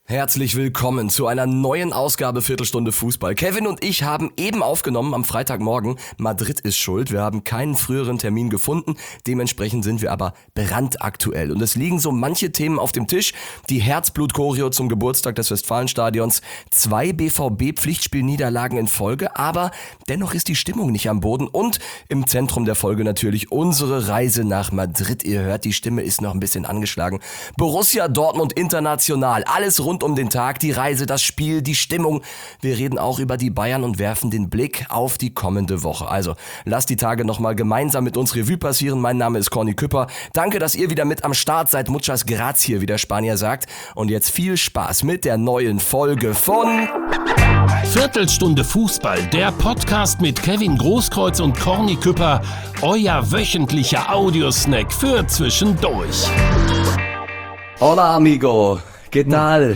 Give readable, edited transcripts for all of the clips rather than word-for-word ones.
Herzlich willkommen zu einer neuen Ausgabe Viertelstunde Fußball. Kevin und ich haben eben aufgenommen am Freitagmorgen. Madrid ist schuld. Wir haben keinen früheren Termin gefunden. Dementsprechend sind wir aber brandaktuell. Und es liegen so manche Themen auf dem Tisch. Die Herzblut-Choreo zum Geburtstag des Westfalenstadions. 2 BVB-Pflichtspielniederlagen in Folge. Aber dennoch ist die Stimmung nicht am Boden. Und im Zentrum der Folge natürlich unsere Reise nach Madrid. Ihr hört, die Stimme ist noch ein bisschen angeschlagen. Borussia Dortmund international. Alles rund um den Tag, die Reise, das Spiel, die Stimmung. Wir reden auch über die Bayern und werfen den Blick auf die kommende Woche. Also, lasst die Tage nochmal gemeinsam mit uns Revue passieren. Mein Name ist Corny Küpper. Danke, dass ihr wieder mit am Start seid. Muchas gracias, wie der Spanier sagt. Und jetzt viel Spaß mit der neuen Folge von Viertelstunde Fußball, der Podcast mit Kevin Großkreuz und Corny Küpper. Euer wöchentlicher Audiosnack für zwischendurch. Hola, amigo. ¿Qué tal?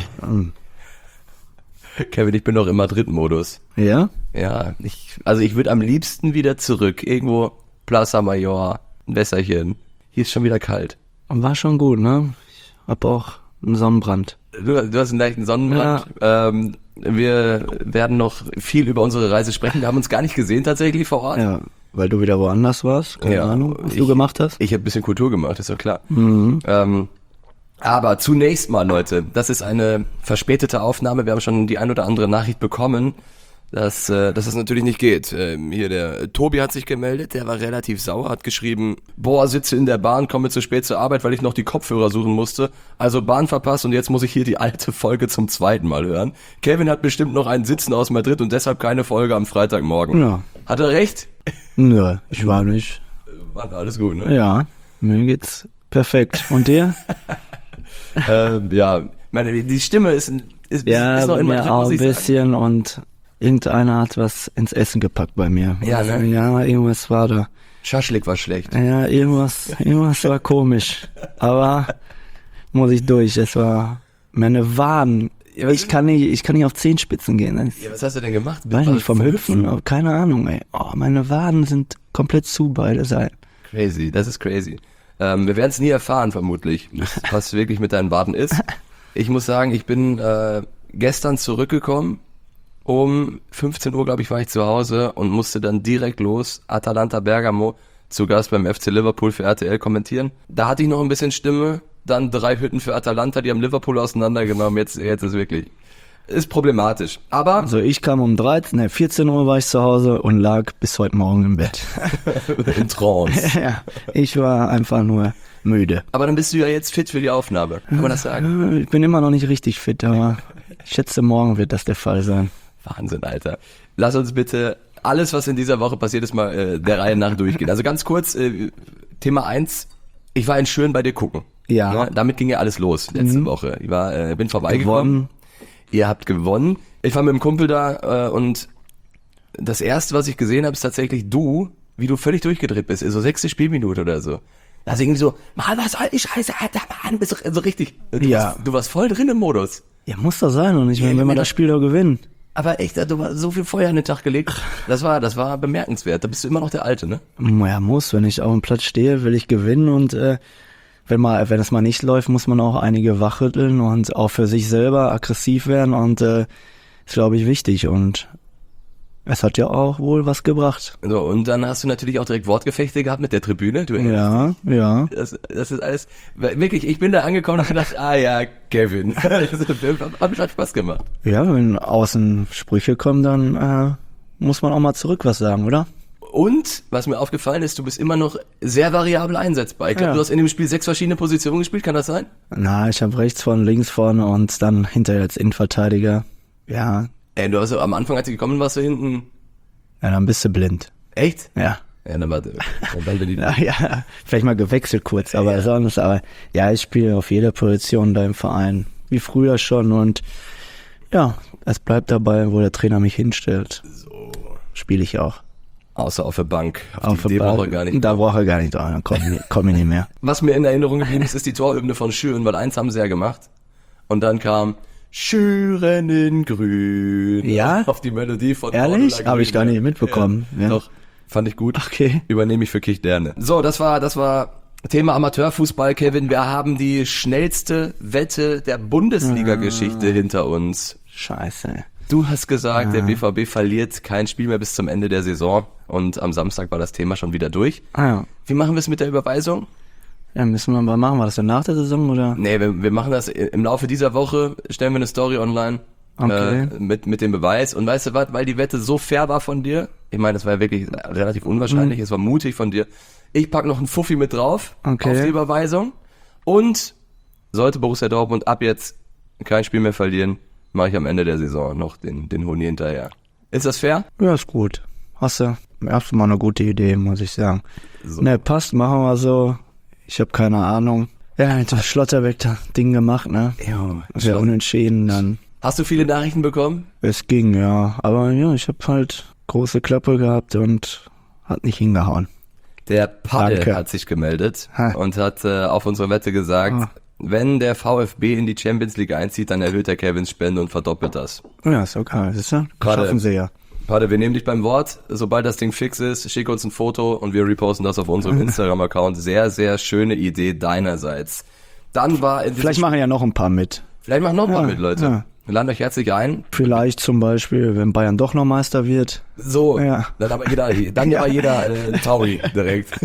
Kevin, ich bin noch im Madrid-Modus. Ja? Ja, ich würde am liebsten wieder zurück. Irgendwo Plaza Mayor, ein Wässerchen. Hier ist schon wieder kalt. War schon gut, ne? Ich hab auch einen Sonnenbrand. Du hast einen leichten Sonnenbrand. Ja. Wir werden noch viel über unsere Reise sprechen. Wir haben uns gar nicht gesehen tatsächlich vor Ort. Ja, weil du wieder woanders warst. Keine Ahnung, was du gemacht hast. Ich habe ein bisschen Kultur gemacht, ist doch klar. Aber zunächst mal, Leute, das ist eine verspätete Aufnahme. Wir haben schon die ein oder andere Nachricht bekommen, dass es natürlich nicht geht. Hier der Tobi hat sich gemeldet, der war relativ sauer, hat geschrieben, sitze in der Bahn, komme zu spät zur Arbeit, weil ich noch die Kopfhörer suchen musste. Also Bahn verpasst und jetzt muss ich hier die alte Folge zum zweiten Mal hören. Kevin hat bestimmt noch einen Sitzen aus Madrid und deshalb keine Folge am Freitagmorgen. Ja. Hat er recht? Nö, ich war nicht. War alles gut, ne? Ja, mir geht's perfekt. Und dir? Die Stimme ist noch in mir Madrid, auch muss ein ich sagen. bisschen und irgendeiner hat was ins Essen gepackt bei mir. Ja, ne? Ja, irgendwas war da. Schaschlik war schlecht. Ja, irgendwas war komisch. Aber muss ich durch. Es war meine Waden. Ich kann nicht auf Zehenspitzen gehen. Ja, was hast du denn gemacht? Weiß nicht, vom Hüpfen. Keine Ahnung, ey. Oh, meine Waden sind komplett zu, beide Seiten. Crazy, das ist crazy. Wir werden es nie erfahren, vermutlich, was wirklich mit deinen Waden ist. Ich muss sagen, ich bin gestern zurückgekommen. Um 15 Uhr, glaube ich, war ich zu Hause und musste dann direkt los. Atalanta Bergamo zu Gast beim FC Liverpool für RTL kommentieren. Da hatte ich noch ein bisschen Stimme. Dann 3 Hütten für Atalanta, die haben Liverpool auseinandergenommen. Jetzt ist wirklich... Ist problematisch. Aber... Also ich kam um 14 Uhr war ich zu Hause und lag bis heute Morgen im Bett. In Trance. Ja, ich war einfach nur müde. Aber dann bist du ja jetzt fit für die Aufnahme. Kann man das sagen? Ich bin immer noch nicht richtig fit, aber ich schätze, morgen wird das der Fall sein. Wahnsinn, Alter. Lass uns bitte alles, was in dieser Woche passiert ist, mal der Reihe nach durchgehen. Also ganz kurz, Thema 1. Ich war in Schön bei dir gucken. Ja. Ja, damit ging ja alles los letzte Woche. Ich bin vorbeigekommen. Ihr habt gewonnen. Ich war mit dem Kumpel da und das erste, was ich gesehen habe, ist tatsächlich wie du völlig durchgedreht bist. So 6. Spielminute oder so. Also irgendwie so, Mann, was soll die Scheiße, Alter, Mann, bist du so richtig. Du warst voll drin im Modus. Ja, muss doch sein. Und ich meine, wenn man das Spiel doch gewinnt. Aber echt, du hast so viel Feuer an den Tag gelegt. Das war bemerkenswert. Da bist du immer noch der Alte, ne? Ja, muss. Wenn ich auf dem Platz stehe, will ich gewinnen und wenn es mal nicht läuft, muss man auch einige wachrütteln und auch für sich selber aggressiv werden und ist, glaube ich, wichtig und es hat ja auch wohl was gebracht. So, und dann hast du natürlich auch direkt Wortgefechte gehabt mit der Tribüne. Ja. Das ist alles, wirklich, ich bin da angekommen und hab gedacht, Kevin. Hat Spaß gemacht. Ja, wenn außen Sprüche kommen, dann muss man auch mal zurück was sagen, oder? Und, was mir aufgefallen ist, du bist immer noch sehr variabel einsetzbar. Ich glaube, du hast in dem Spiel 6 verschiedene Positionen gespielt, kann das sein? Na, ich habe rechts vorne, links vorne und dann hinterher als Innenverteidiger. Ja. Du hast am Anfang, als du gekommen warst, du hinten... Ja, dann bist du blind. Echt? Ja. Ja, dann warte. Dann bin ich... Ja, vielleicht mal gewechselt kurz, aber sonst, ich spiele auf jeder Position da im Verein. Wie früher schon und ja, es bleibt dabei, wo der Trainer mich hinstellt. So. Spiele ich auch. Außer auf der Bank. Auf der Bank. Brauche gar nicht. Da brauche ich gar nicht dran, dann komm ich nicht mehr. Was mir in Erinnerung geblieben ist die Torhymne von Schüren, weil eins haben sie ja gemacht. Und dann kam Schüren in Grün. Ja? Auf die Melodie von Ehrlich? Habe ich gar nicht mitbekommen. Ja. Doch, fand ich gut. Okay. Übernehme ich für Kirchderne. So, das war Thema Amateurfußball, Kevin. Wir haben die schnellste Wette der Bundesliga-Geschichte hinter uns. Scheiße. Du hast gesagt, der BVB verliert kein Spiel mehr bis zum Ende der Saison. Und am Samstag war das Thema schon wieder durch. Ja. Wie machen wir es mit der Überweisung? Ja, machen wir das dann nach der Saison, oder? Nee, wir machen das im Laufe dieser Woche, stellen wir eine Story online mit dem Beweis. Und weißt du was, weil die Wette so fair war von dir, ich meine, das war ja wirklich relativ unwahrscheinlich, es war mutig von dir, ich pack noch einen Fuffi mit drauf auf die Überweisung. Und sollte Borussia Dortmund ab jetzt kein Spiel mehr verlieren, mache ich am Ende der Saison noch den Huni hinterher. Ist das fair? Ja, ist gut. Hast du mal eine gute Idee, muss ich sagen. So. Ne, passt, machen wir so. Ich habe keine Ahnung. Ja, jetzt hat Schlotterbeck das Ding gemacht, ne? Ja, ist ja unentschieden dann. Hast du viele Nachrichten bekommen? Es ging, ja. Aber ja, ich habe halt große Klappe gehabt und hat nicht hingehauen. Der Padde hat sich gemeldet und hat auf unsere Wette gesagt, wenn der VfB in die Champions League einzieht, dann erhöht der Kevins Spende und verdoppelt das. Ja, ist okay. Das ist ja, schaffen sie ja. Padde, wir nehmen dich beim Wort. Sobald das Ding fix ist, schick uns ein Foto und wir reposten das auf unserem Instagram-Account. Sehr, sehr schöne Idee deinerseits. Dann war vielleicht machen ja noch ein paar mit. Vielleicht machen noch ein paar mit, Leute. Ja. Wir laden euch herzlich ein. Vielleicht zum Beispiel, wenn Bayern doch noch Meister wird. So, ja. Dann aber jeder Tauri direkt.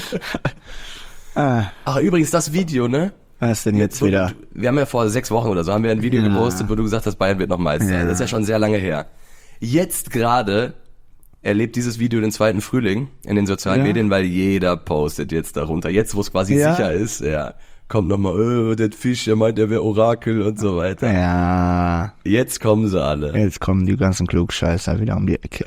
Ach, übrigens, das Video, ne? Was ist denn jetzt wieder? Wir haben ja vor 6 Wochen oder so, haben wir ein Video gepostet, wo du gesagt hast, Bayern wird noch Meister. Ja. Das ist ja schon sehr lange her. Jetzt gerade erlebt dieses Video den zweiten Frühling in den sozialen Medien, weil jeder postet jetzt darunter. Jetzt, wo es quasi sicher ist, kommt nochmal, der Fisch, der meint, der wäre Orakel und so weiter. Ja. Jetzt kommen sie alle. Jetzt kommen die ganzen Klugscheißer wieder um die Ecke.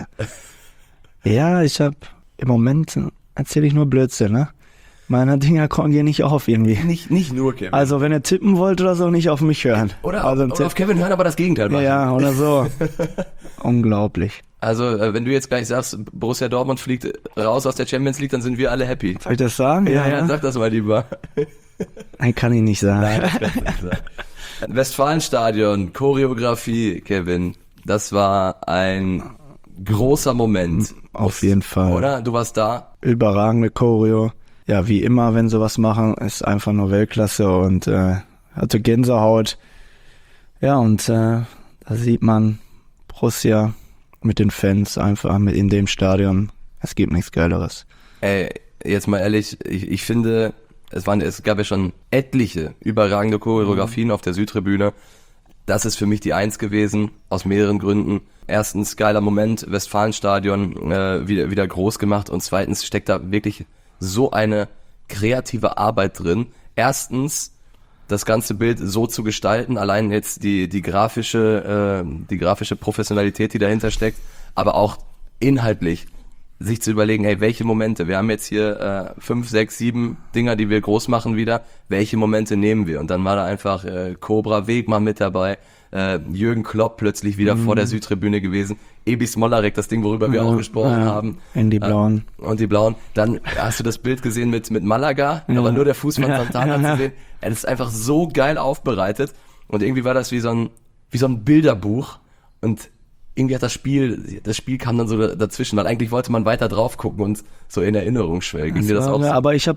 Ja, im Moment erzähle ich nur Blödsinn, ne? Meine Dinger gehen nicht auf irgendwie. Nicht nur Kevin. Also wenn ihr tippen wollt oder so, nicht auf mich hören. Oder auf Kevin hören, aber das Gegenteil machen. Ja, oder so. Unglaublich. Also wenn du jetzt gleich sagst, Borussia Dortmund fliegt raus aus der Champions League, dann sind wir alle happy. Soll ich das sagen? Ja, sag das mal lieber. Nein, kann ich nicht sagen. Nein, das kann ich nicht sagen. Westfalenstadion, Choreografie, Kevin, das war ein großer Moment. Auf jeden Fall. Oder? Du warst da? Überragende Choreo. Ja, wie immer, wenn sie was machen, ist einfach nur Weltklasse und hatte Gänsehaut. Ja, und da sieht man Borussia mit den Fans einfach in dem Stadion. Es gibt nichts Geileres. Ey, jetzt mal ehrlich, ich finde, es gab ja schon etliche überragende Choreografien auf der Südtribüne. Das ist für mich die 1 gewesen, aus mehreren Gründen. Erstens, geiler Moment, Westfalenstadion wieder groß gemacht und zweitens steckt da wirklich so eine kreative Arbeit drin. Erstens, das ganze Bild so zu gestalten, allein jetzt die grafische Professionalität, die dahinter steckt, aber auch inhaltlich sich zu überlegen, hey, welche Momente, wir haben jetzt hier 5, 6, 7 Dinger, die wir groß machen wieder, welche Momente nehmen wir? Und dann war da einfach Cobra Wegmann mit dabei, Jürgen Klopp plötzlich wieder vor der Südtribüne gewesen, Ebi Smolarek, das Ding, worüber wir auch gesprochen haben. In die Blauen. Und die Blauen. Dann hast du das Bild gesehen mit Malaga, aber nur der Fuß von Santana zu sehen. Das ist einfach so geil aufbereitet und irgendwie war das wie so ein Bilderbuch und irgendwie hat das Spiel kam dann so dazwischen, weil eigentlich wollte man weiter drauf gucken und so in Erinnerung schwelgen. Ging dir das auch so? Aber ich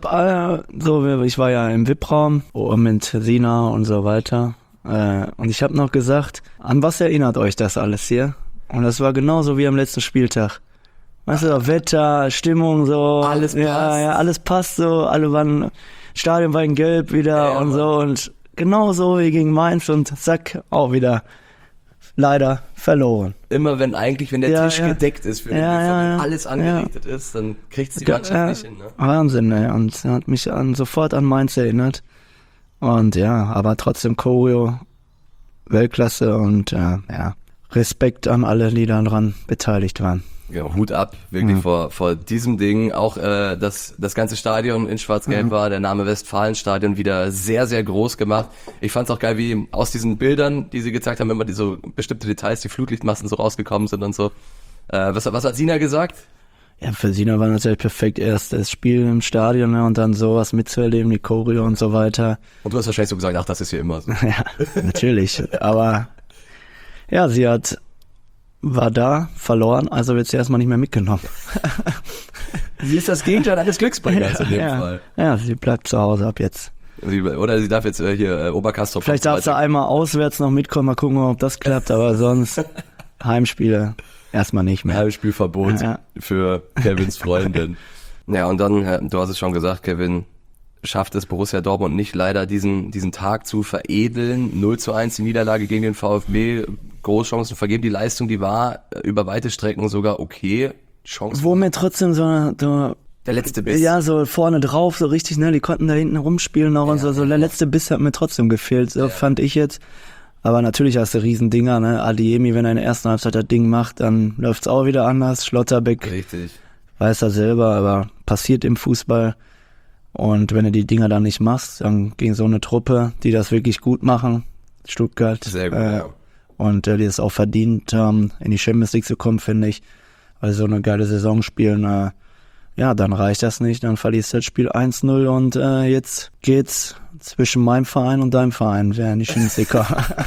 war ja im VIP-Raum mit Sina und so weiter. Und ich habe noch gesagt, an was erinnert euch das alles hier? Und das war genauso wie am letzten Spieltag. Weißt du, Wetter, Stimmung, so. Alles passt. Ja, alles passt so. Stadion war in Gelb wieder und so. Und genauso wie gegen Mainz und zack, auch wieder leider verloren. Immer wenn der Tisch gedeckt ist, für alles angerichtet ist, dann kriegt es die Mannschaft nicht hin. Ne? Wahnsinn, ey. Und hat mich sofort an Mainz erinnert. Und aber trotzdem Choreo, Weltklasse und Respekt an alle, die daran beteiligt waren. Ja, Hut ab, wirklich vor diesem Ding. Auch das ganze Stadion in Schwarz-Gelb war, der Name Westfalenstadion wieder sehr, sehr groß gemacht. Ich fand's auch geil, wie aus diesen Bildern, die sie gezeigt haben, immer die so bestimmte Details, die Flutlichtmasten so rausgekommen sind und so. Was hat Sina gesagt? Ja, für Sina war natürlich perfekt, erst das Spiel im Stadion und dann sowas mitzuerleben, die Choreo und so weiter. Und du hast wahrscheinlich so gesagt, ach, das ist hier immer so. Ja, natürlich. Aber ja, sie war da, verloren, also wird sie erstmal nicht mehr mitgenommen. Sie ist das Gegenteil eines Glücksbringers in dem Fall. Ja, sie bleibt zu Hause ab jetzt. Oder sie darf jetzt hier Oberkastrop. Vielleicht darf sie einmal auswärts noch mitkommen, mal gucken, ob das klappt, aber sonst Heimspiele erstmal nicht mehr. Heimspielverbot für Kevins Freundin. Ja, und dann, du hast es schon gesagt, Kevin, schafft es Borussia Dortmund nicht leider diesen Tag zu veredeln. 0:1 die Niederlage gegen den VfB, Großchancen vergeben. Die Leistung, die war über weite Strecken sogar okay. Chancen. Wo mir trotzdem so der letzte Biss. Ja, so vorne drauf, so richtig, ne, die konnten da hinten rumspielen noch und so der letzte Biss hat mir trotzdem gefehlt, so fand ich jetzt. Aber natürlich hast du Riesendinger, ne, Adeyemi, wenn er in der ersten Halbzeit das Ding macht, dann läuft's auch wieder anders. Schlotterbeck Richtig. weiß er selber, aber passiert im Fußball. Und wenn du die Dinger dann nicht machst, dann gegen so eine Truppe, die das wirklich gut machen, Stuttgart. Sehr gut, und die es auch verdient haben, in die Champions League zu kommen, finde ich, weil sie so eine geile Saison spielen, ja, dann reicht das nicht, dann verlierst du das Spiel 1-0 und jetzt geht's zwischen meinem Verein und deinem Verein, wer nicht in Sicker.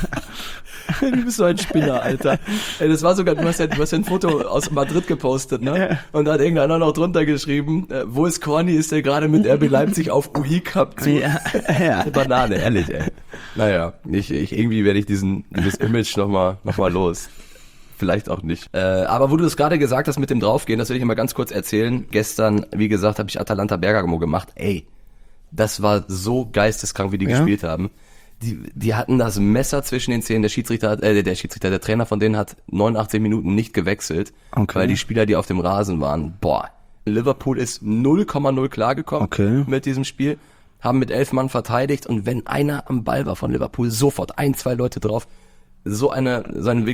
Du bist so ein Spinner, Alter. Ey, das war sogar, du hast ja ein Foto aus Madrid gepostet, ne? Und da hat irgendeiner noch drunter geschrieben, wo ist Corny, ist der gerade mit RB Leipzig auf UI Cup zu? Ja. Banane, ehrlich, ey. Naja, irgendwie werde ich dieses Image noch mal los. Vielleicht auch nicht. Aber wo du es gerade gesagt hast mit dem Draufgehen, das will ich mal ganz kurz erzählen. Gestern, wie gesagt, habe ich Atalanta Bergamo gemacht. Ey, das war so geisteskrank, wie die gespielt haben. Die hatten das Messer zwischen den Zähnen. Der Trainer von denen hat 89 Minuten nicht gewechselt, weil die Spieler, die auf dem Rasen waren, Liverpool ist 0,0 klargekommen mit diesem Spiel, haben mit 11 Mann verteidigt und wenn einer am Ball war von Liverpool, sofort 1-2 Leute drauf. So eine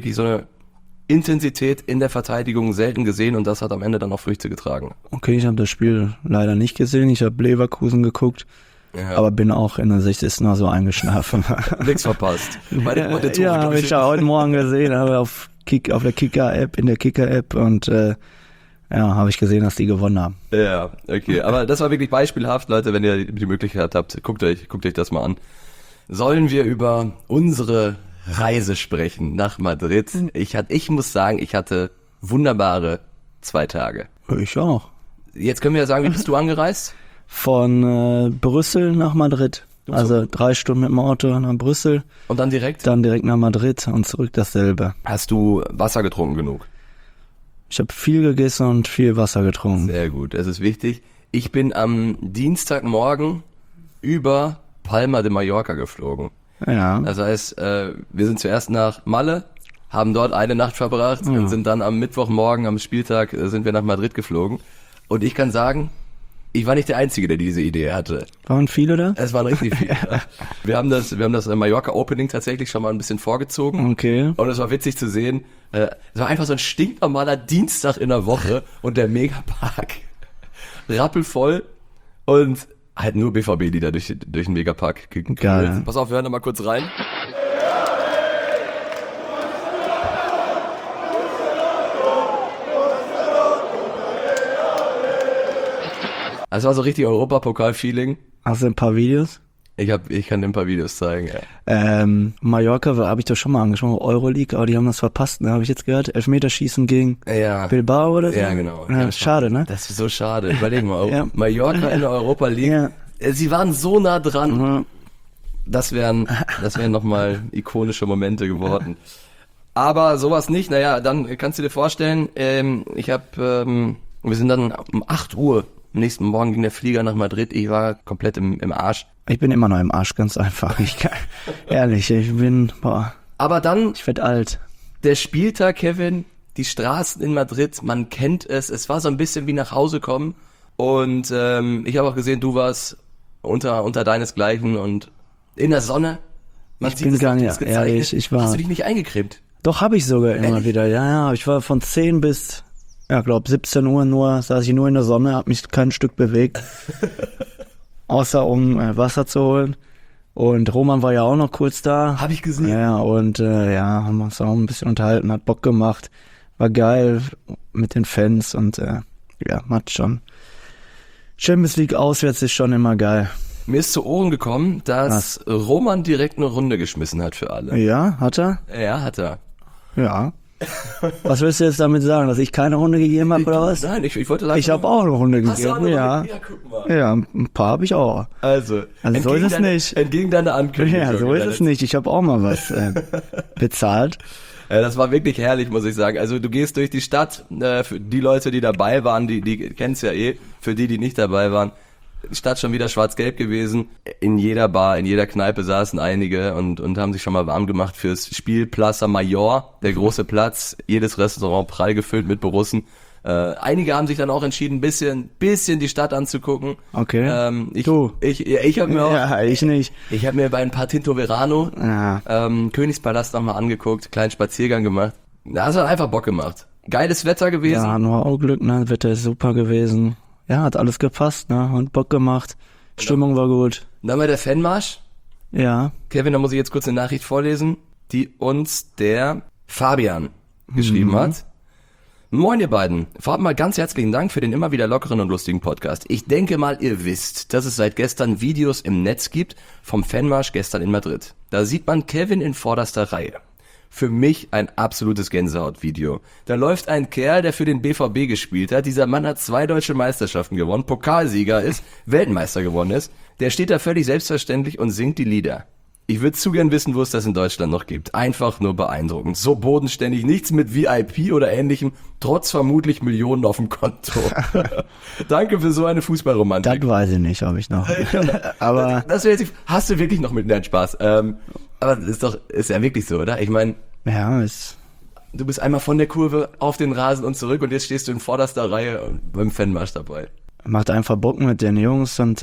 Intensität in der Verteidigung selten gesehen und das hat am Ende dann auch Früchte getragen. Okay, ich habe das Spiel leider nicht gesehen. Ich habe Leverkusen geguckt, aber bin auch in der 60. Mal so eingeschlafen. Nichts verpasst. Ja, habe ich ja heute Morgen gesehen, aber in der Kicker-App und habe ich gesehen, dass die gewonnen haben. Ja, okay. Aber das war wirklich beispielhaft, Leute, wenn ihr die Möglichkeit habt, guckt euch das mal an. Sollen wir über unsere Reise sprechen nach Madrid? Ich muss sagen, ich hatte wunderbare 2 Tage. Ich auch. Jetzt können wir ja sagen, wie bist du angereist? Von Brüssel nach Madrid. Also 3 Stunden mit dem Auto nach Brüssel. Und dann direkt? Dann direkt nach Madrid und zurück dasselbe. Hast du Wasser getrunken genug? Ich habe viel gegessen und viel Wasser getrunken. Sehr gut, das ist wichtig. Ich bin am Dienstagmorgen über Palma de Mallorca geflogen. Ja. Das heißt, wir sind zuerst nach Malle, haben dort eine Nacht verbracht und sind dann am Mittwochmorgen, am Spieltag, sind wir nach Madrid geflogen. Und ich kann sagen, ich war nicht der Einzige, der diese Idee hatte. Waren viele da? Es waren richtig viele. Ja. Wir haben das Mallorca Opening tatsächlich schon mal ein bisschen vorgezogen. Okay. Und es war witzig zu sehen. Es war einfach so ein stinknormaler Dienstag in der Woche und der Megapark rappelvoll und halt nur BVB, die da durch den Megapark geknallt sind. Pass auf, wir hören da mal kurz rein. Also war so richtig Europapokal-Feeling. Hast du ein paar Videos? Ich kann dir ein paar Videos zeigen, ja. Mallorca habe ich doch schon mal angesprochen, Euroleague, aber die haben das verpasst, ne? Habe ich jetzt gehört. Elfmeterschießen gegen Bilbao oder so? Ja, genau. Ja, schade, ne? Das ist so schade. Überleg mal, Mallorca in der Europa League. Ja. Sie waren so nah dran. Das wären nochmal ikonische Momente geworden. Aber sowas nicht. Naja, dann kannst du dir vorstellen, wir sind dann um 8 Uhr. Am nächsten Morgen ging der Flieger nach Madrid. Ich war komplett im Arsch. Ich bin immer noch im Arsch, ganz einfach. Ehrlich, ich werd alt. Der Spieltag, Kevin, die Straßen in Madrid, man kennt es. Es war so ein bisschen wie nach Hause kommen. Und ich habe auch gesehen, du warst unter deinesgleichen und in der Sonne. Ich bin gar nicht ehrlich, Hast du dich nicht eingecremt? Doch, habe ich sogar immer wieder. Ja, ich war von 10 bis 17 Uhr saß ich nur in der Sonne, hab mich kein Stück bewegt. Außer um Wasser zu holen. Und Roman war ja auch noch kurz da. Hab ich gesehen. Ja, und haben uns auch ein bisschen unterhalten, hat Bock gemacht. War geil mit den Fans und macht schon. Champions League auswärts ist schon immer geil. Mir ist zu Ohren gekommen, dass Roman direkt eine Runde geschmissen hat für alle. Ja, hat er? Ja, hat er. Ja. Was willst du jetzt damit sagen, dass ich keine Hunde gegeben habe oder was? Nein, ich wollte sagen. Ich habe auch eine Hunde Hast du auch gegeben, eine ja. Hunde? Ja, guck mal. Ja, ein paar habe ich auch. Also so ist es nicht. Entgegen deiner Ankündigung. Ja, so ist es nicht. Ich habe auch mal was bezahlt. Das war wirklich herrlich, muss ich sagen. Also du gehst durch die Stadt, für die Leute, die dabei waren, die kennen's ja eh, für die nicht dabei waren, die Stadt schon wieder schwarz-gelb gewesen. In jeder Bar, in jeder Kneipe saßen einige und haben sich schon mal warm gemacht fürs Spiel Plaza Mayor, der große Platz, jedes Restaurant prall gefüllt mit Borussen. Einige haben sich dann auch entschieden, bisschen die Stadt anzugucken. Okay. Ich habe mir auch, Ja, ich nicht. ich habe mir bei ein paar Tinto Verano Ja. Königspalast nochmal angeguckt, kleinen Spaziergang gemacht. Das hat einfach Bock gemacht. Geiles Wetter gewesen. Ja, nur auch Glück, ne? Wetter ist super gewesen. Ja, hat alles gepasst, ne? Und Bock gemacht. Stimmung war gut. Dann mal der Fanmarsch. Ja. Kevin, da muss ich jetzt kurz eine Nachricht vorlesen, die uns der Fabian geschrieben hat. Moin ihr beiden, vorab mal ganz herzlichen Dank für den immer wieder lockeren und lustigen Podcast. Ich denke mal, ihr wisst, dass es seit gestern Videos im Netz gibt vom Fanmarsch gestern in Madrid. Da sieht man Kevin in vorderster Reihe. Für mich ein absolutes Gänsehautvideo. Da läuft ein Kerl, der für den BVB gespielt hat. Dieser Mann hat 2 deutsche Meisterschaften gewonnen, Pokalsieger ist, Weltmeister geworden ist. Der steht da völlig selbstverständlich und singt die Lieder. Ich würde zu gern wissen, wo es das in Deutschland noch gibt. Einfach nur beeindruckend. So bodenständig, nichts mit VIP oder ähnlichem, trotz vermutlich Millionen auf dem Konto. Danke für so eine Fußballromantik. Das weiß ich nicht, ob ich noch. Aber Das wäre jetzt, hast du wirklich noch mit nein, Spaß. Aber das ist ja wirklich so, oder? Ich meine, ja, du bist einmal von der Kurve auf den Rasen und zurück und jetzt stehst du in vorderster Reihe beim Fanmarsch dabei. macht einfach Bock mit den Jungs und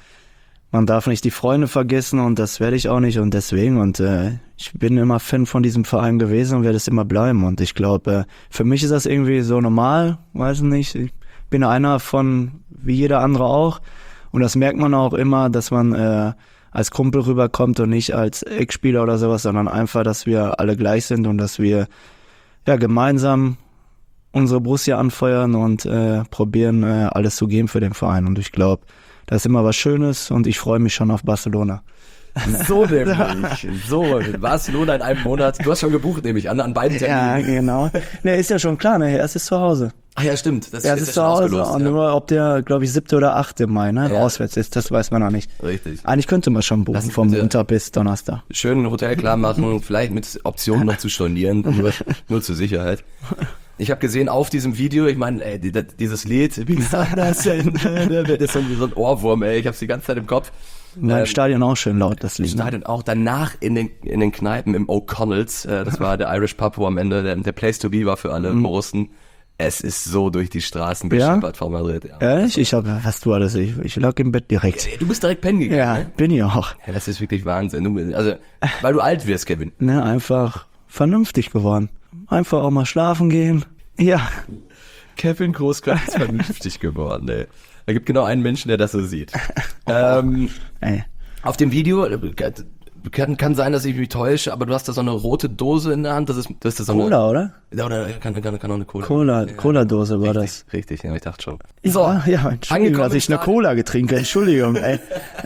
man darf nicht die Freunde vergessen und das werde ich auch nicht und deswegen und ich bin immer Fan von diesem Verein gewesen und werde es immer bleiben und ich glaube, für mich ist das irgendwie so normal, weiß nicht, ich bin einer von, wie jeder andere auch und das merkt man auch immer, dass man als Kumpel rüberkommt und nicht als Ex-Spieler oder sowas, sondern einfach, dass wir alle gleich sind und dass wir ja gemeinsam unsere Borussia anfeuern und probieren alles zu geben für den Verein und ich glaube, das ist immer was Schönes und ich freue mich schon auf Barcelona. So nämlich. So, Barcelona in einem Monat. Du hast schon gebucht, nehme ich an beiden Ja, Terminen. genau. Ne, ist ja schon klar, ne, er ist zu Hause. Ach ja, stimmt. Er ist ja zu schon Hause ausgelost, und nur ob der, glaube ich, 7. oder 8. Mai, ne, Ja. auswärts ist, das weiß man noch nicht. Richtig. Eigentlich könnte man schon buchen, Lass vom bitte- Montag bis Donnerstag. Schön ein Hotel klar machen, vielleicht mit Optionen noch zu stornieren, nur zur Sicherheit. Ich habe gesehen auf diesem Video, ich meine, dieses Lied, wie gesagt, das ist so ein Ohrwurm, ey, ich hab's die ganze Zeit im Kopf. War im Stadion auch schön laut, das Lied. Schneiden auch danach in den Kneipen im O'Connells, das war der Irish Pub, wo am Ende der Place to be war für alle Borussen. Es ist so durch die Straßen geschippert von Madrid. Ja. Ehrlich? Hast du alles? Ich lag im Bett direkt. Du bist direkt pennen gegangen, Ja, ne? bin ich auch. Ja, das ist wirklich Wahnsinn. Also, weil du alt wirst, Kevin. Ne, einfach vernünftig geworden. Einfach auch mal schlafen gehen. Ja. Kevin Großkreuz ist vernünftig geworden, ey. Da gibt genau einen Menschen, der das so sieht. Ey. Auf dem Video, kann sein, dass ich mich täusche, aber du hast da so eine rote Dose in der Hand. Das ist so eine... Cola, oder? Ja, oder kann auch eine Cola. Cola-Dose war das. Richtig, ja, ich dachte schon. Ja, Entschuldigung, angekommen dass ich im eine Cola getrinkt habe. Entschuldigung, ey.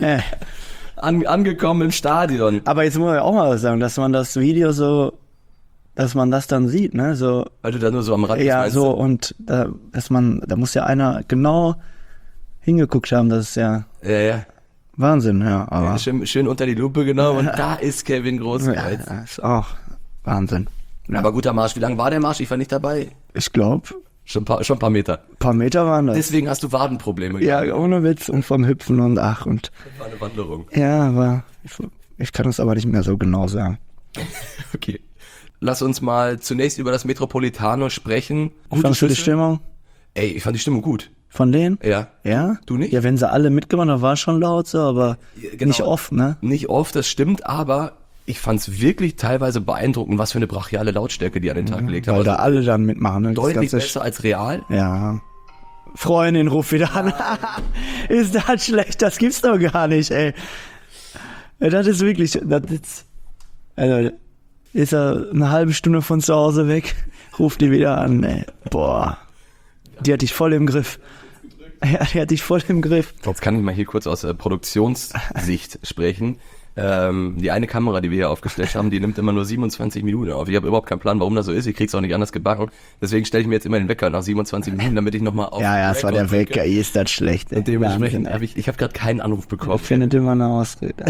Angekommen im Stadion. Aber jetzt muss ich auch mal was sagen, dass man das Video so, dass man das dann sieht, ne, so. Weil du da nur so am Rand bist, Ja, meinst so, du? und da muss ja einer genau hingeguckt haben, das ist ja Ja. Wahnsinn, ja, aber. Schön unter die Lupe genommen und da ist Kevin Großkreuz. Ja, ist auch Wahnsinn. Aber guter Marsch. Wie lang war der Marsch? Ich war nicht dabei. Ich glaube, Schon ein paar Meter. paar Meter waren das. Deswegen hast du Wadenprobleme. Ja, gehabt. ohne Witz und vom Hüpfen und ach und. Das war eine Wanderung. Ja, aber ich kann es aber nicht mehr so genau sagen. Okay. Lass uns mal zunächst über das Metropolitano sprechen. Wie fandst du die Schüsse? Stimmung Ey, ich fand die Stimmung gut. von denen? Ja. Ja? Du nicht? Ja, wenn sie alle mitgemacht haben, war schon laut so, aber genau. nicht oft, ne? Nicht oft, das stimmt, aber ich fand's wirklich teilweise beeindruckend, was für eine brachiale Lautstärke die an den Tag gelegt haben. Weil da Also alle dann mitmachen, ne? Das deutlich ganze besser als real. Ja. Freundin, ruf wieder an. Ist das schlecht? Das gibt's doch gar nicht, ey. Das ist wirklich, also, ist er eine halbe Stunde von zu Hause weg, ruft die wieder an, ey. Boah. Die hat dich voll im Griff. Ja, die hat dich voll im Griff. Jetzt kann ich mal hier kurz aus Produktionssicht sprechen. Die eine Kamera, die wir hier aufgestellt haben, die nimmt immer nur 27 Minuten auf. Ich habe überhaupt keinen Plan, warum das so ist. Ich krieg's auch nicht anders gebacken. Deswegen stelle ich mir jetzt immer den Wecker nach 27 Minuten, damit ich nochmal auf. Ja, es war der Wecker, ist das schlecht. Und dementsprechend habe ich gerade keinen Anruf bekommen. Findet immer eine Ausrede.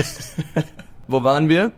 Wo waren wir?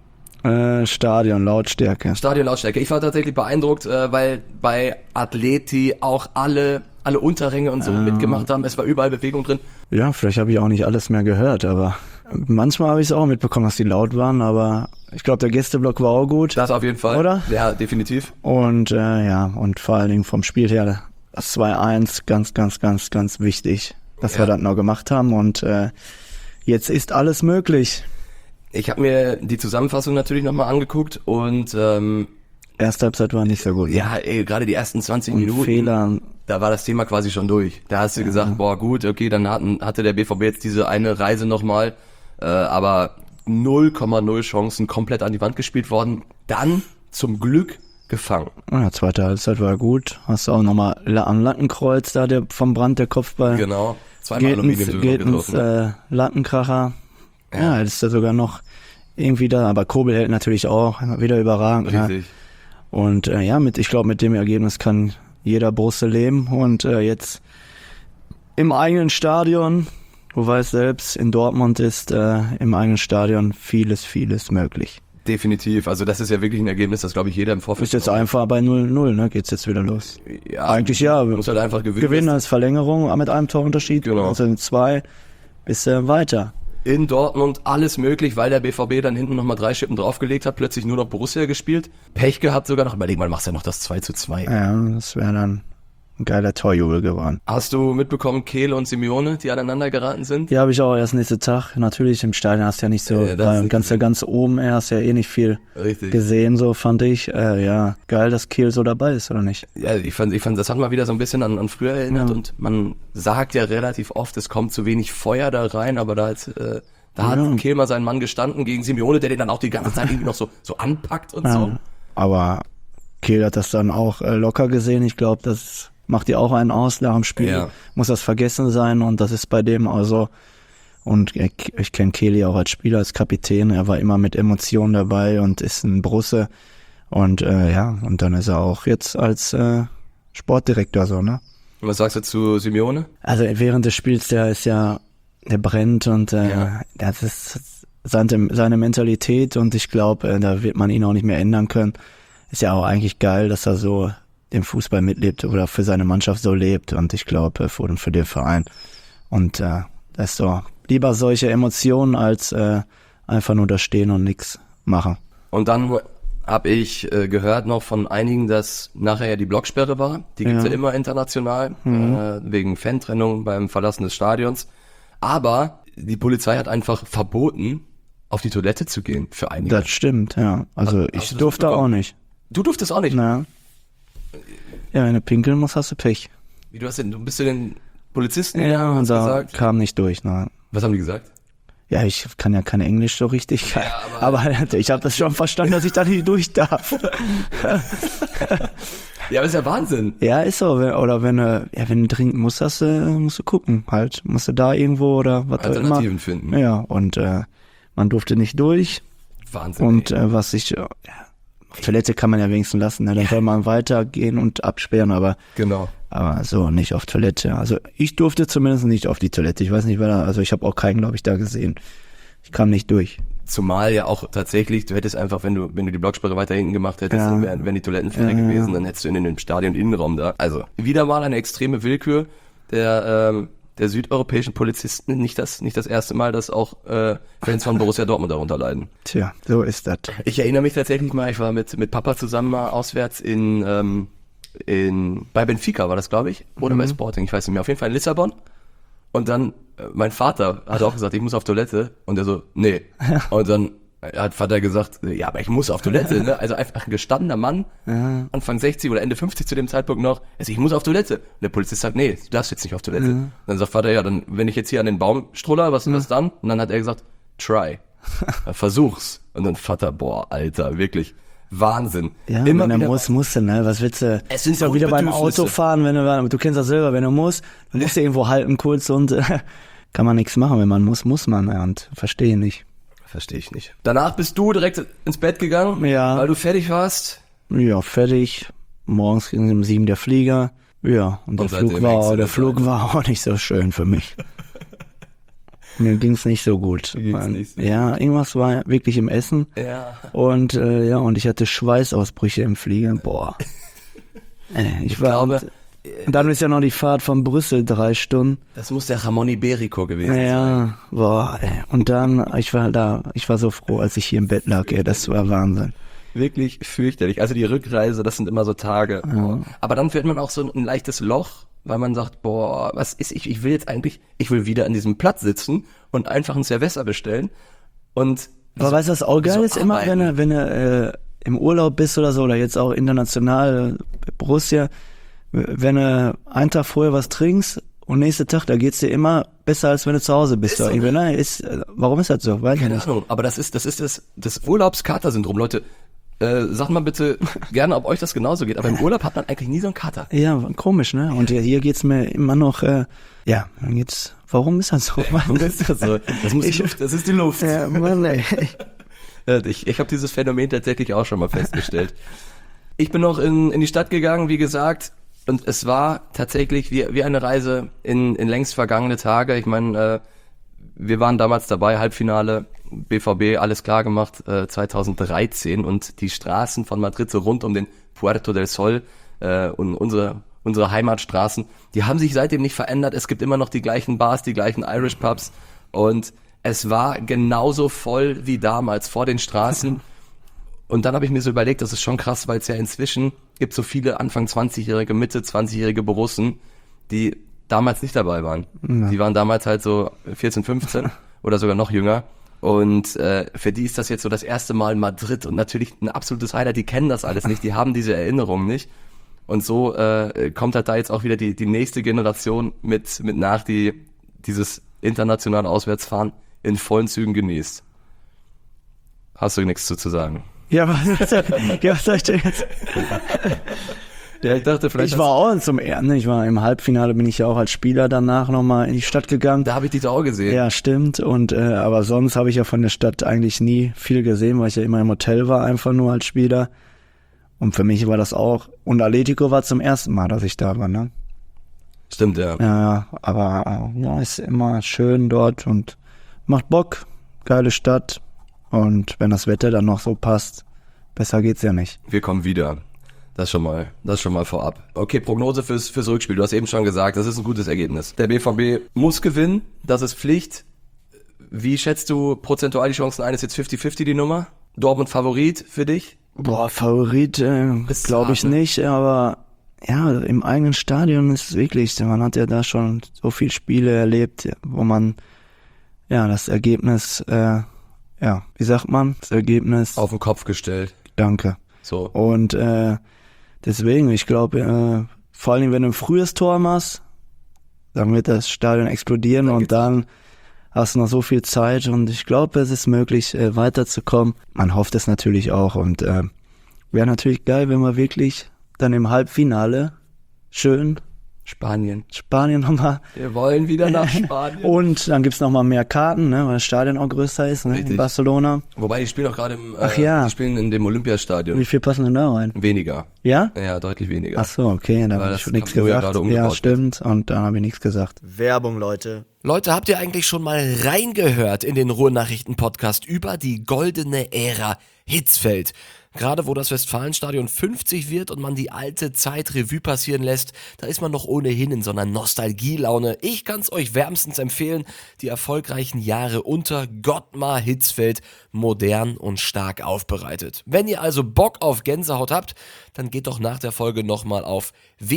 Stadion, Lautstärke. Stadionlautstärke. Ich war tatsächlich beeindruckt, weil bei Atleti auch alle Unterränge und so mitgemacht haben. Es war überall Bewegung drin. Ja, vielleicht habe ich auch nicht alles mehr gehört, aber manchmal habe ich es auch mitbekommen, dass die laut waren, aber ich glaube, der Gästeblock war auch gut. Das auf jeden Fall. Oder? Ja, definitiv. Und und vor allen Dingen vom Spiel her, das 2-1, ganz wichtig, dass wir das noch gemacht haben und jetzt ist alles möglich. Ich habe mir die Zusammenfassung natürlich nochmal angeguckt und Erste Halbzeit war nicht so gut. ja, gerade die ersten 20 und Minuten, Fehler. da war das Thema quasi schon durch. Da hast du gesagt, boah gut, okay, dann hatte der BVB jetzt diese eine Reise nochmal, aber 0,0 Chancen, komplett an die Wand gespielt worden. Dann zum Glück gefangen. Ja, zweite Halbzeit war gut. Hast du auch nochmal am Lattenkreuz da, der vom Brand der Kopfball. Genau. Zweimal Geltens Lattenkracher. Ja, das ist ja sogar noch irgendwie da, aber Kobel hält natürlich auch wieder überragend. Richtig. Und ich glaube, mit dem Ergebnis kann jeder Bosse leben und jetzt im eigenen Stadion, du weißt selbst, in Dortmund ist im eigenen Stadion vieles möglich. Definitiv, also das ist ja wirklich ein Ergebnis, das glaube ich jeder im Vorfeld. Ist jetzt einfach bei 0-0, ne? Geht's jetzt wieder los. Ja, Eigentlich ja. muss halt einfach Gewinnen als Verlängerung mit einem Torunterschied. Genau. Also in 2 bist du weiter. In Dortmund alles möglich, weil der BVB dann hinten nochmal 3 Schippen draufgelegt hat, plötzlich nur noch Borussia gespielt. Pech gehabt sogar noch, überleg mal, machst ja noch das 2:2. Ja, das wäre dann ein geiler Torjubel geworden. Hast du mitbekommen, Kehl und Simeone, die aneinander geraten sind? Die habe ich auch erst nächsten Tag. Natürlich im Stadion hast du ja nicht so, ganz oben hast ja eh nicht viel Richtig. gesehen, so fand ich. Ja, geil, dass Kehl so dabei ist, oder nicht? Ja, ich fand, das hat mal wieder so ein bisschen an früher erinnert und man sagt ja relativ oft, es kommt zu wenig Feuer da rein, aber da hat Kehl mal seinen Mann gestanden gegen Simeone, der den dann auch die ganze Zeit irgendwie noch so anpackt und so. Aber Kehl hat das dann auch locker gesehen. Ich glaube, das macht dir auch einen aus nach dem Spiel. Ja. Muss das vergessen sein und das ist bei dem also. Und ich kenne Kehl auch als Spieler, als Kapitän. Er war immer mit Emotionen dabei und ist ein Brusse. Und und dann ist er auch jetzt als Sportdirektor so, ne? Und was sagst du zu Simeone? Also während des Spiels, der brennt und das ist seine Mentalität und ich glaube, da wird man ihn auch nicht mehr ändern können. Ist ja auch eigentlich geil, dass er so den Fußball mitlebt oder für seine Mannschaft so lebt und ich glaube für den Verein. Und das ist doch lieber solche Emotionen als einfach nur da stehen und nichts machen. Und dann habe ich gehört noch von einigen, dass nachher ja die Blocksperre war. Die gibt's ja immer international, wegen Fantrennung beim Verlassen des Stadions. Aber die Polizei hat einfach verboten, auf die Toilette zu gehen für einige. Das stimmt, ja. Also ich durfte auch nicht. Du durftest auch nicht? Na. Ja, wenn du pinkeln musst, hast du Pech. Wie, du bist zu den Polizisten Ja, und da gesagt? kam nicht durch, ne. Was haben die gesagt? Ja, ich kann ja kein Englisch so richtig, aber ich habe das schon verstanden, dass ich da nicht durch darf. Ja, aber ist ja Wahnsinn. Ja, ist so. Wenn du trinken musst, musst du gucken halt. Musst du da irgendwo oder was auch immer. Alternativen finden. Ja, und man durfte nicht durch. Wahnsinn. Und auf Toilette kann man ja wenigstens lassen, ne? Dann soll man weitergehen und absperren, aber so nicht auf Toilette. Also ich durfte zumindest nicht auf die Toilette. Ich weiß nicht, ich habe auch keinen, glaube ich, da gesehen. Ich kam nicht durch. Zumal ja auch tatsächlich, du hättest einfach, wenn du die Blocksperre weiter hinten gemacht hättest, dann wären die Toiletten fertig gewesen, dann hättest du in den Stadion-Innenraum da. Also, wieder mal eine extreme Willkür der südeuropäischen Polizisten. Nicht das erste Mal, dass auch Fans von Borussia Dortmund darunter leiden. Tja, so ist das. Ich erinnere mich tatsächlich mal, ich war mit Papa zusammen mal auswärts bei Benfica war das, glaube ich, oder bei Sporting, ich weiß nicht mehr, auf jeden Fall in Lissabon. Und dann, mein Vater hat auch gesagt, ich muss auf Toilette. Und er so, nee. Und dann hat Vater gesagt, ja, aber ich muss auf Toilette, ne? Also einfach ein gestandener Mann, Anfang 60 oder Ende 50 zu dem Zeitpunkt noch, also ich muss auf Toilette. Und der Polizist sagt, nee, du darfst jetzt nicht auf Toilette. Dann sagt Vater, ja, dann, wenn ich jetzt hier an den Baum struller, was dann? Und dann hat er gesagt, try. Versuch's. Und dann Vater, boah, Alter, wirklich. Wahnsinn. Ja, immer wenn er musst du, ne? Was willst du? Es sind auch wieder beim Grundbedürfnisse. Autofahren, du kennst das selber, wenn du musst du irgendwo halten kurz und kann man nichts machen. Wenn man muss man, und verstehe nicht. verstehe ich nicht. Danach bist du direkt ins Bett gegangen, Ja. weil du fertig warst. Ja, fertig. Morgens ging um 7 der Flieger. Ja, und der seitdem Flug hängst du war da auch nicht so schön für mich. Mir ging's nicht so gut. Ja, irgendwas war wirklich im Essen. Ja. Und und ich hatte Schweißausbrüche im Flieger. Boah. Ich glaube, und dann ist ja noch die Fahrt von Brüssel 3 Stunden. das muss der Ramon Iberico gewesen sein. Ja, boah. Und dann, ich war so froh, als ich hier im Bett lag. Das war Wahnsinn. Wirklich fürchterlich. Also die Rückreise, das sind immer so Tage. Ja. Aber dann wird man auch so ein leichtes Loch, weil man sagt, boah, was ist ich will wieder an diesem Platz sitzen und einfach ein Cerveza bestellen. Und Aber weißt du, was auch geil ist? Immer, wenn du im Urlaub bist oder so, oder jetzt auch international, Borussia, wenn du einen Tag vorher was trinkst und nächsten Tag, da geht's dir immer besser, als wenn du zu Hause bist. Ist so, ne? Warum ist das so? Weiß ich keine nicht. Ahnung, aber das ist das Urlaubskater-Syndrom. Leute, sagt mal bitte gerne, ob euch das genauso geht, aber im Urlaub hat man eigentlich nie so einen Kater. Ja, komisch, ne? Und hier geht's mir immer noch, warum ist das so? Warum ist das so? Das ist die Luft. Ja, Mann, ey. Ich habe dieses Phänomen tatsächlich auch schon mal festgestellt. Ich bin noch in die Stadt gegangen, wie gesagt, und es war tatsächlich wie eine Reise in längst vergangene Tage. Ich meine, wir waren damals dabei, Halbfinale, BVB, alles klar gemacht, 2013, und die Straßen von Madrid, so rund um den Puerto del Sol und unsere Heimatstraßen, die haben sich seitdem nicht verändert. Es gibt immer noch die gleichen Bars, die gleichen Irish Pubs, und es war genauso voll wie damals vor den Straßen. Und dann habe ich mir so überlegt, das ist schon krass, weil es ja inzwischen gibt so viele Anfang 20-Jährige, Mitte 20-Jährige Borussen, die damals nicht dabei waren. Ja. Die waren damals halt so 14, 15 oder sogar noch jünger. Und für die ist das jetzt so das erste Mal Madrid und natürlich ein absolutes Highlight. Die kennen das alles nicht, die haben diese Erinnerungen nicht. Und so kommt halt da jetzt auch wieder die nächste Generation mit nach, die dieses internationale Auswärtsfahren in vollen Zügen genießt. Hast du nichts zu sagen? Ja, was soll ich denn jetzt? Ja, ich dachte, vielleicht. Ich war auch ich war im Halbfinale, bin ich ja auch als Spieler danach nochmal in die Stadt gegangen. Da habe ich dich auch gesehen. Ja, stimmt. Und aber sonst habe ich ja von der Stadt eigentlich nie viel gesehen, weil ich ja immer im Hotel war, einfach nur als Spieler. Und für mich war das auch. Und Atletico war zum ersten Mal, dass ich da war, ne? Stimmt, ja. Ja, aber ist immer schön dort und macht Bock. Geile Stadt. Und wenn das Wetter dann noch so passt, besser geht's ja nicht. Wir kommen wieder. Das schon mal vorab. Okay, Prognose fürs Rückspiel. Du hast eben schon gesagt, das ist ein gutes Ergebnis. Der BVB muss gewinnen, das ist Pflicht. Wie schätzt du prozentual die Chancen ein? Ist jetzt 50-50 die Nummer? Dortmund Favorit für dich? Boah, Favorit glaube ich nicht, aber ja, im eigenen Stadion ist es wirklich, man hat ja da schon so viele Spiele erlebt, wo man das Ergebnis, wie sagt man, das Ergebnis auf den Kopf gestellt. Danke. So. Und deswegen, ich glaube, vor allem wenn du ein frühes Tor machst, dann wird das Stadion explodieren und dann hast du noch so viel Zeit und ich glaube, es ist möglich, weiterzukommen. Man hofft es natürlich auch und wäre natürlich geil, wenn wir wirklich dann im Halbfinale schön Spanien nochmal. Wir wollen wieder nach Spanien. Und dann gibt's nochmal mehr Karten, ne, weil das Stadion auch größer ist, ne, in Barcelona. Wobei, die spielen auch gerade die spielen in dem Olympiastadion. Wie viel passen denn da rein? Weniger. Ja? Ja, deutlich weniger. Ach so, okay, da habe ich nichts gesagt. Ja, stimmt, und da habe ich nichts gesagt. Werbung, Leute. Leute, habt ihr eigentlich schon mal reingehört in den Ruhrnachrichten-Podcast über die goldene Ära Hitzfeld? Gerade wo das Westfalenstadion 50 wird und man die alte Zeit Revue passieren lässt, da ist man doch ohnehin in so einer Nostalgielaune. Ich kann's euch wärmstens empfehlen, die erfolgreichen Jahre unter Gottmar Hitzfeld modern und stark aufbereitet. Wenn ihr also Bock auf Gänsehaut habt, dann geht doch nach der Folge nochmal auf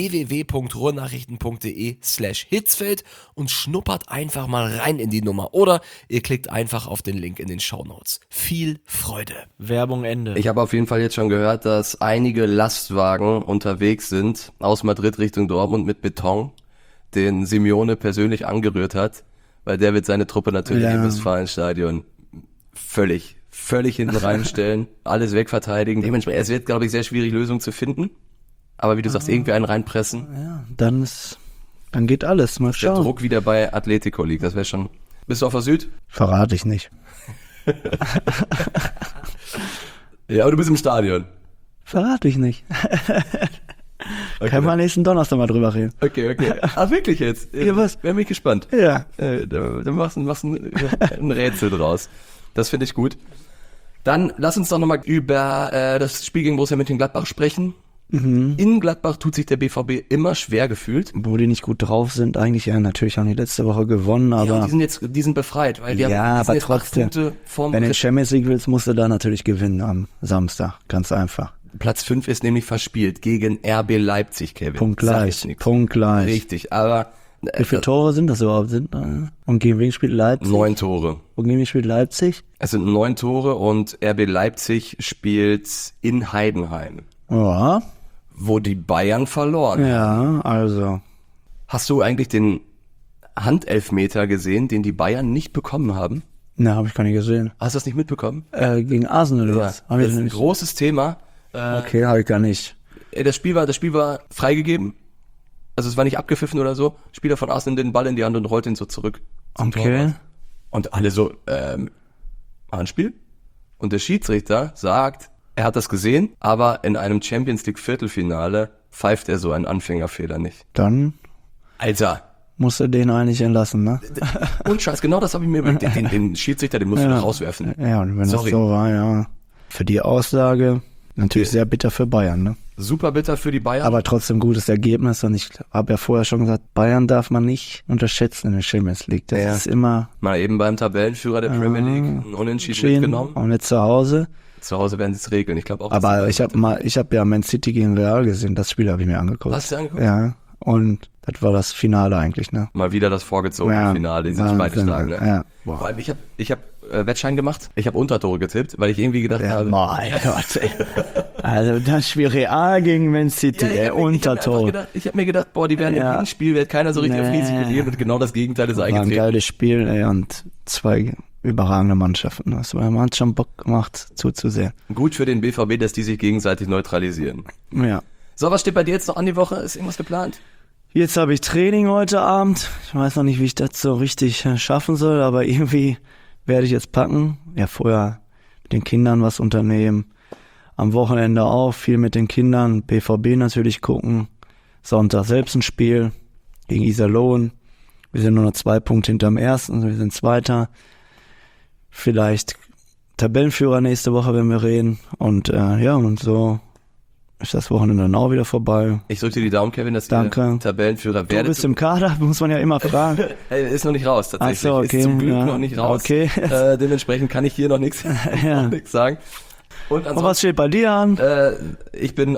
www.ruhrnachrichten.de/Hitzfeld und schnuppert einfach mal rein in die Nummer. Oder ihr klickt einfach auf den Link in den Shownotes. Viel Freude. Werbung Ende. Ich habe auf jeden Fall jetzt schon gehört, dass einige Lastwagen unterwegs sind aus Madrid Richtung Dortmund mit Beton, den Simeone persönlich angerührt hat, weil der wird seine Truppe natürlich im Westfalenstadion völlig hinten reinstellen, alles wegverteidigen. Dementsprechend, es wird, glaube ich, sehr schwierig, Lösungen zu finden. Aber wie du sagst, irgendwie einen reinpressen. Ja, dann geht alles. Mal Der schauen. Druck wieder bei Atletico liegt, das wäre schon. Bist du auf der Süd? Verrate ich nicht. Ja, aber du bist im Stadion. Verrate ich nicht. Okay. Können wir nächsten Donnerstag mal drüber reden. Okay. Ah, wirklich jetzt? Ja, was? Wäre mich gespannt. Ja. Da machst du ein Rätsel draus. Das finde ich gut. Dann lass uns doch nochmal über das Spiel gegen Borussia Mönchengladbach sprechen. In Gladbach tut sich der BVB immer schwer gefühlt. Wo die nicht gut drauf sind, eigentlich ja, natürlich haben die letzte Woche gewonnen, aber Die sind befreit, weil die ja, haben aber jetzt 8 trotzdem, Punkte vom wenn du Champions League willst, musst du da natürlich gewinnen am Samstag, ganz einfach. Platz 5 ist nämlich verspielt gegen RB Leipzig, Kevin. Punktgleich. Richtig, aber Wie viele Tore sind das überhaupt? Und gegen wen spielt Leipzig? 9 Tore. Und gegen wen spielt Leipzig? Es sind 9 Tore und RB Leipzig spielt in Heidenheim, Ja, wo die Bayern verloren. ja, also. Hast du eigentlich den Handelfmeter gesehen, den die Bayern nicht bekommen haben? Ne, habe ich gar nicht gesehen. Hast du das nicht mitbekommen? Gegen Arsenal oder was? Hab Das ich ist ein nicht. großes Thema. Okay, habe ich gar nicht. Das Spiel war freigegeben. Also es war nicht abgepfiffen oder so. Spieler von Arsenal nimmt den Ball in die Hand und rollt ihn so zurück. zum Okay. Torwart. Und alle so, Handspiel? Und der Schiedsrichter sagt, er hat das gesehen, aber in einem Champions League Viertelfinale pfeift er so einen Anfängerfehler nicht. Dann Alter, musst du den eigentlich entlassen, ne? und Scheiß, genau das habe ich mir überlegt. Den Schiedsrichter, den musst du Ja. noch rauswerfen. Ja, und wenn Sorry. das so war, ja. Für die Aussage natürlich sehr bitter für Bayern, ne? Super bitter für die Bayern. Aber trotzdem gutes Ergebnis und ich habe ja vorher schon gesagt, Bayern darf man nicht unterschätzen in der Champions League. Das Ja. ist immer Mal eben beim Tabellenführer der Premier League ein Unentschieden mitgenommen. und nicht zu Hause. Zu Hause werden sie es regeln. Ich glaube auch. Aber ich habe ja Man City gegen Real gesehen, das Spiel habe ich mir angeguckt. Hast du angeguckt? Ja, und das war das Finale eigentlich, ne? Mal wieder das vorgezogene Finale, die sich beide Wahnsinn, schlagen. Ne? Ja. Vor allem, ich hab Wettschein gemacht. Ich habe Untertore getippt, weil ich irgendwie gedacht habe. Mein Gott, ey. Also das Spiel Real gegen Man City, ey, Untertor. Ich habe mir gedacht, boah, die werden im Hinspiel, wird keiner so richtig auf Risiko gehen und genau das Gegenteil ist War ein eingetreten. geiles Spiel, ey, und 2 überragende Mannschaften. Das hat schon Bock gemacht zuzusehen. Gut für den BVB, dass die sich gegenseitig neutralisieren. Ja. So, was steht bei dir jetzt noch an die Woche? Ist irgendwas geplant? Jetzt habe ich Training heute Abend. Ich weiß noch nicht, wie ich das so richtig schaffen soll, aber irgendwie werde ich jetzt packen. Ja, vorher mit den Kindern was unternehmen. Am Wochenende auch viel mit den Kindern. BVB natürlich gucken. Sonntag selbst ein Spiel gegen Iserlohn. Wir sind nur noch 2 Punkte hinterm ersten. Wir sind Zweiter. Vielleicht Tabellenführer nächste Woche, wenn wir reden. Und ja, und so ist das Wochenende dann auch wieder vorbei. Ich drücke dir die Daumen, Kevin, dass Danke. ihr Tabellenführer Du werdet. bist im Kader, muss man ja immer fragen. Hey, ist noch nicht raus, tatsächlich. Ach so, okay, Ist zum Glück ja. noch nicht raus. Okay. Dementsprechend kann ich hier noch nichts Ja. sagen. Und Und ansonsten, was steht bei dir an? ich bin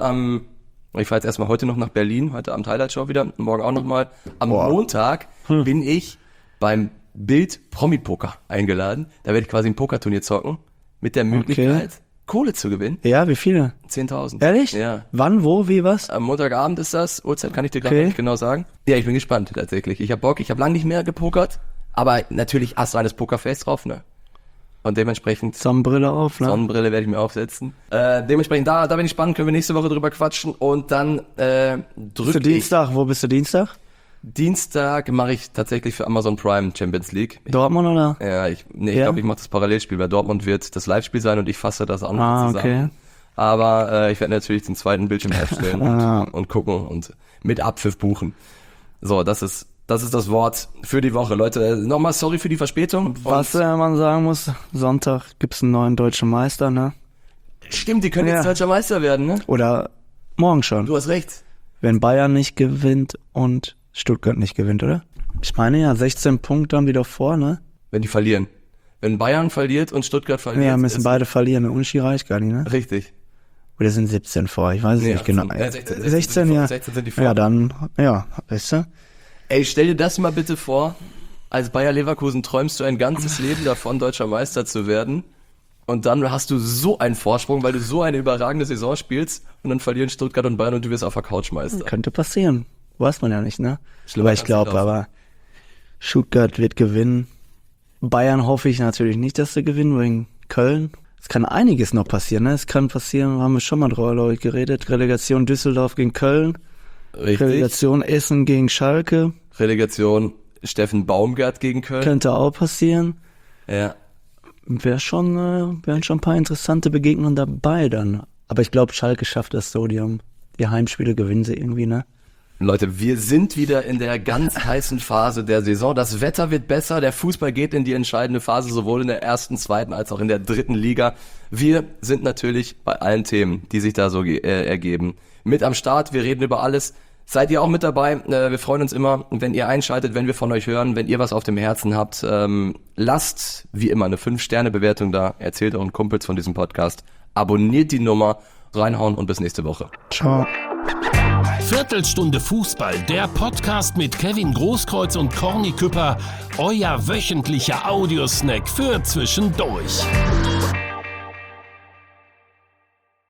ich fahre jetzt erstmal heute noch nach Berlin, heute Abend Highlight Show wieder, morgen auch nochmal. Am Montag bin ich beim Bild Promi-Poker eingeladen. Da werde ich quasi ein Pokerturnier zocken, mit der Möglichkeit, Kohle zu gewinnen. Ja, wie viele? 10.000. Ehrlich? Ja. Wann, wo, wie, was? Am Montagabend ist das, Uhrzeit kann ich dir gerade Okay. nicht genau sagen. Ja, ich bin gespannt tatsächlich. Ich habe Bock, ich habe lange nicht mehr gepokert, aber natürlich astreines Pokerface drauf, ne? Und dementsprechend Sonnenbrille auf, ne? Sonnenbrille werde ich mir aufsetzen. Dementsprechend, da bin ich spannend, können wir nächste Woche drüber quatschen. Und dann Bist du drücke ich. Dienstag? Wo bist du Dienstag? Dienstag mache ich tatsächlich für Amazon Prime Champions League. Dortmund oder? Ja, ich Ja? glaube, ich mache das Parallelspiel. Bei Dortmund wird das Live-Spiel sein und ich fasse das an Ah, zusammen. okay. Aber ich werde natürlich den zweiten Bildschirm aufstellen Ah. und gucken und mit Abpfiff buchen. So, das ist das Wort für die Woche. Leute, nochmal sorry für die Verspätung. Was Und man sagen muss, Sonntag gibt's einen neuen deutschen Meister, ne? stimmt, die können Ja. jetzt deutscher Meister werden, ne? Oder morgen schon. Du hast recht. Wenn Bayern nicht gewinnt und Stuttgart nicht gewinnt, oder? Ich meine ja, 16 Punkte haben die doch vor, ne? Wenn die verlieren. Wenn Bayern verliert und Stuttgart verliert. Ja, müssen ist beide verlieren. Der Unentschieden reicht gar nicht, ne? richtig. Oder sind 17 vor? Ich weiß es Nee, nicht genau. 16, 16, ja. 16 sind die vor. Ja, dann, ja, weißt du? Ey, stell dir das mal bitte vor, als Bayer Leverkusen träumst du ein ganzes Leben davon, deutscher Meister zu werden. Und dann hast du so einen Vorsprung, weil du so eine überragende Saison spielst und dann verlieren Stuttgart und Bayern und du wirst auf der Couch Meister. Könnte passieren. Weiß man ja nicht, ne? Schlimmer Aber ich kann's glaube, nicht laufen. aber Stuttgart wird gewinnen. Bayern hoffe ich natürlich nicht, dass sie gewinnen, wegen Köln. Es kann einiges noch passieren, ne? Es kann passieren, haben wir schon mal drüber, glaube ich, geredet. Relegation Düsseldorf gegen Köln. Richtig. Relegation Essen gegen Schalke. Relegation Steffen Baumgart gegen Köln. Könnte auch passieren. Ja. wären schon ein paar interessante Begegnungen dabei dann. Aber ich glaube, Schalke schafft das so. Die Heimspiele gewinnen sie irgendwie, ne? Leute, wir sind wieder in der ganz heißen Phase der Saison. Das Wetter wird besser, der Fußball geht in die entscheidende Phase, sowohl in der ersten, zweiten als auch in der dritten Liga. Wir sind natürlich bei allen Themen, die sich da so ergeben, mit am Start. Wir reden über alles. Seid ihr auch mit dabei? Wir freuen uns immer, wenn ihr einschaltet, wenn wir von euch hören, wenn ihr was auf dem Herzen habt. Lasst wie immer eine 5-Sterne-Bewertung da. Erzählt euren Kumpels von diesem Podcast. Abonniert die Nummer, reinhauen und bis nächste Woche. Ciao. Viertelstunde Fußball, der Podcast mit Kevin Großkreuz und Corny Küpper, euer wöchentlicher Audiosnack für zwischendurch.